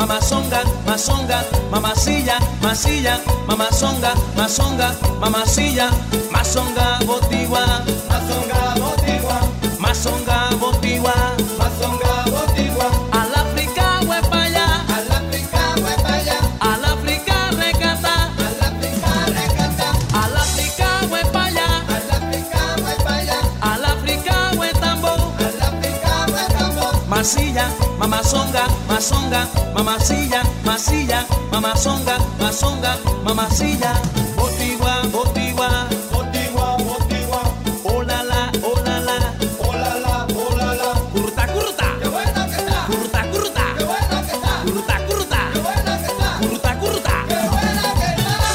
mamazonga, mazonga, mamacilla, masilla, mamazonga, mazonga, mamacilla, mazonga botigua, Mazonga botigua, mazonga botigua, mazonga botigua. al África huepaya, Al África huepaya, al África recata, al África recata. al África huepaya, Al África huepaya, al África huetambo, al África huetambo. masilla, mamazonga, mazonga, mamacilla, masilla, mamazonga, mazonga, mamacilla, botigua, botigua, Botigua, botigua. oh la la, oh la la, Oh la la, oh la la. curta, curta, Qué buena que está, curta, curta, qué buena que está, curta, curta, qué buena que está, curta, curta, qué buena que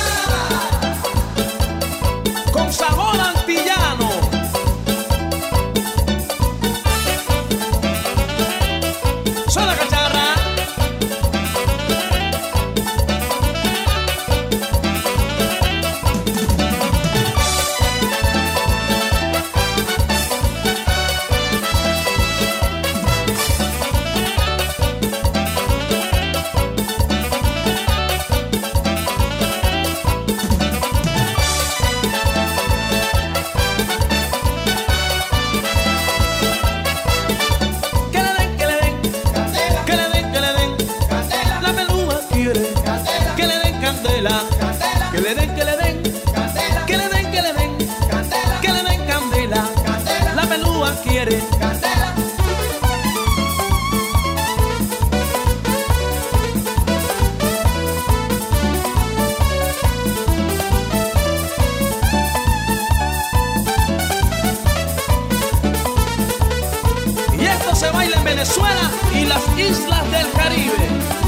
está. con sabor antillano. Suena la cacharra. Que le den, que le den, Candela, que le den, que le den. candela, La pelúa quiere candela, que le den candela. candela, Que le den, que le den, candela, que le den, que le den, candela, que le den candela. candela, La pelúa quiere. candela. Y esto se baila en Venezuela y las islas del Caribe.